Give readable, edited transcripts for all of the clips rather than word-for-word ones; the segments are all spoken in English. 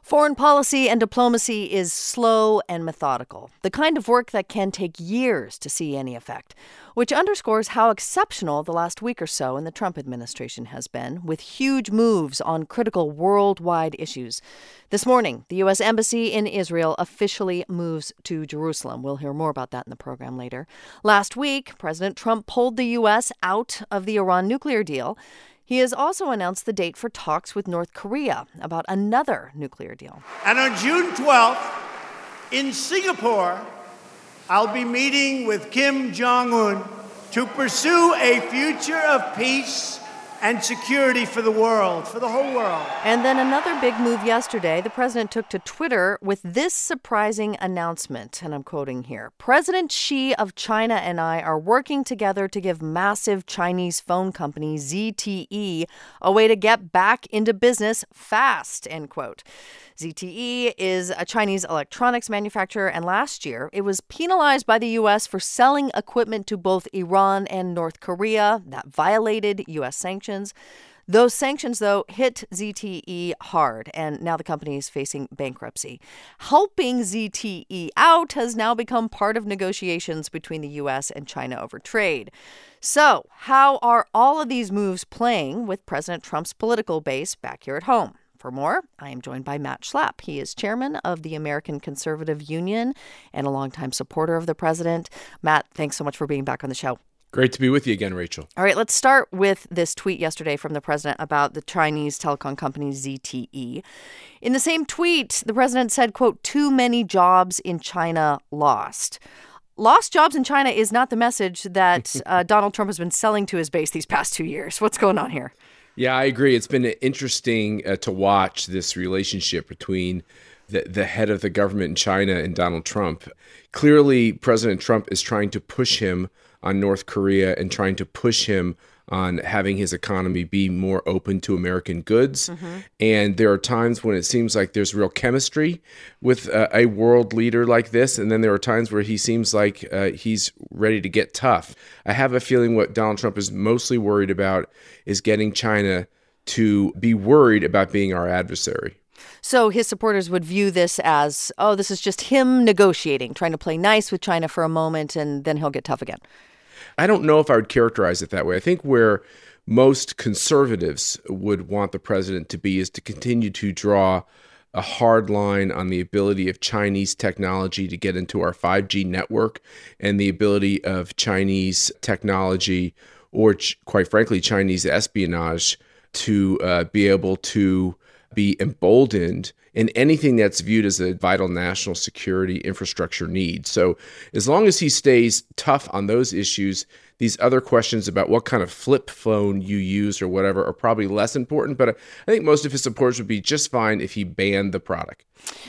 Foreign policy and diplomacy is slow and methodical, the kind of work that can take years to see any effect, which underscores how exceptional the last week or so in the Trump administration has been, with huge moves on critical worldwide issues. This morning, the U.S. Embassy in Israel officially moves to Jerusalem. We'll hear more about that in the program later. Last week, President Trump pulled the U.S. out of the Iran nuclear deal. He has also announced the date for talks with North Korea about another nuclear deal. And on June 12th, in Singapore, I'll be meeting with Kim Jong-un to pursue a future of peace and security for the world, for the whole world. And then another big move yesterday. The president took to Twitter with this surprising announcement, and I'm quoting here. President Xi of China and I are working together to give massive Chinese phone company ZTE a way to get back into business fast, end quote. ZTE is a Chinese electronics manufacturer, and last year it was penalized by the U.S. for selling equipment to both Iran and North Korea that violated U.S. sanctions. Those sanctions, though, hit ZTE hard, and now the company is facing bankruptcy. Helping ZTE out has now become part of negotiations between the U.S. and China over trade. So, how are all of these moves playing with President Trump's political base back here at home? For more, I am joined by Matt Schlapp. He is chairman of the American Conservative Union and a longtime supporter of the president. Matt, thanks so much for being back on the show. Great to be with you again, Rachel. All right, let's start with this tweet yesterday from the president about the Chinese telecom company ZTE. In the same tweet, the president said, quote, "Too many jobs in China lost." Lost jobs in China is not the message that Donald Trump has been selling to his base these past 2 years. What's going on here? Yeah, I agree. It's been interesting to watch this relationship between the head of the government in China and Donald Trump. Clearly, President Trump is trying to push him on North Korea and trying to push him on having his economy be more open to American goods. Mm-hmm. And there are times when it seems like there's real chemistry with a world leader like this. And then there are times where he seems like he's ready to get tough. I have a feeling what Donald Trump is mostly worried about is getting China to be worried about being our adversary. So his supporters would view this as, oh, this is just him negotiating, trying to play nice with China for a moment, and then he'll get tough again. I don't know if I would characterize it that way. I think where most conservatives would want the president to be is to continue to draw a hard line on the ability of Chinese technology to get into our 5G network and the ability of Chinese technology or, quite frankly, Chinese espionage to be able to be emboldened in anything that's viewed as a vital national security infrastructure need. So as long as he stays tough on those issues, these other questions about what kind of flip phone you use or whatever are probably less important. But I think most of his supporters would be just fine if he banned the product.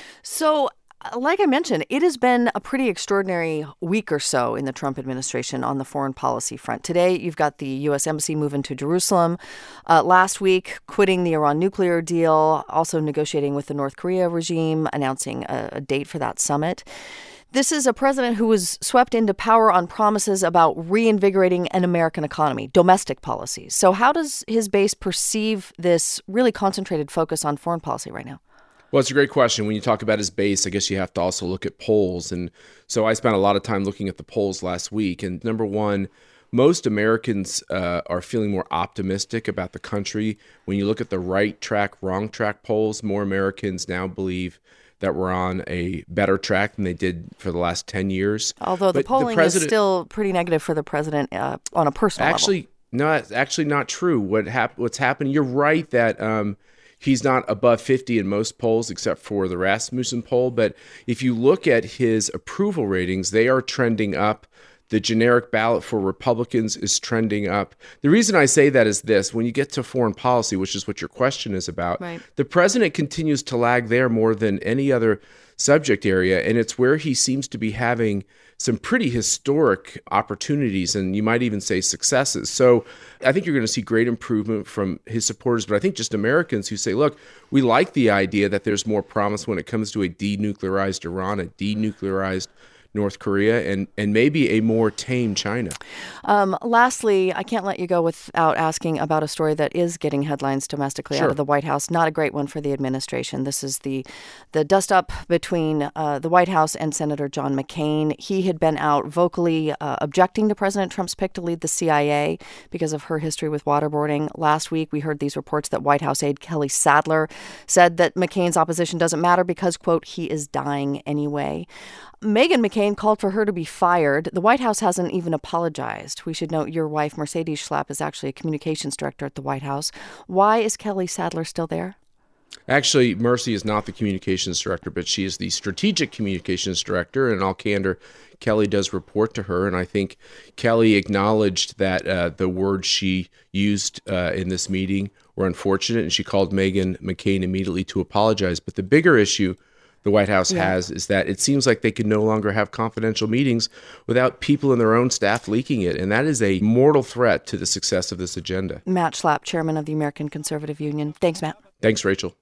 So like I mentioned, it has been a pretty extraordinary week or so in the Trump administration on the foreign policy front. Today, you've got the U.S. Embassy moving to Jerusalem. Last week, quitting the Iran nuclear deal, also negotiating with the North Korea regime, announcing a date for that summit. This is a president who was swept into power on promises about reinvigorating an American economy, domestic policies. So how does his base perceive this really concentrated focus on foreign policy right now? Well, it's a great question. When you talk about his base, I guess you have to also look at polls. And so I spent a lot of time looking at the polls last week. And number one, most Americans are feeling more optimistic about the country. When you look at the right track, wrong track polls, more Americans now believe that we're on a better track than they did for the last 10 years. Although the polling is still pretty negative for the president on a personal level. No, it's actually not true. What's happening, you're right that he's not above 50 in most polls except for the Rasmussen poll. But if you look at his approval ratings, they are trending up. The generic ballot for Republicans is trending up. The reason I say that is this. When you get to foreign policy, which is what your question is about, right, the president continues to lag there more than any other subject area. And it's where he seems to be having some pretty historic opportunities, and you might even say successes. So I think you're going to see great improvement from his supporters, but I think just Americans who say, look, we like the idea that there's more promise when it comes to a denuclearized Iran, a denuclearized North Korea and maybe a more tame China. Lastly, I can't let you go without asking about a story that is getting headlines domestically out of the White House. Not a great one for the administration. This is the dust-up between the White House and Senator John McCain. He had been out vocally objecting to President Trump's pick to lead the CIA because of her history with waterboarding. Last week, we heard these reports that White House aide Kelly Sadler said that McCain's opposition doesn't matter because, quote, he is dying anyway. Meghan McCain called for her to be fired. The White House hasn't even apologized. We should note your wife, Mercedes Schlapp, is actually a communications director at the White House. Why is Kelly Sadler still there? Actually, Mercy is not the communications director, but she is the strategic communications director. And in all candor, Kelly does report to her. And I think Kelly acknowledged that the words she used in this meeting were unfortunate, and she called Meghan McCain immediately to apologize. But the bigger issue the White House has is that it seems like they can no longer have confidential meetings without people in their own staff leaking it. And that is a mortal threat to the success of this agenda. Matt Schlapp, chairman of the American Conservative Union. Thanks, Matt. Thanks, Rachel.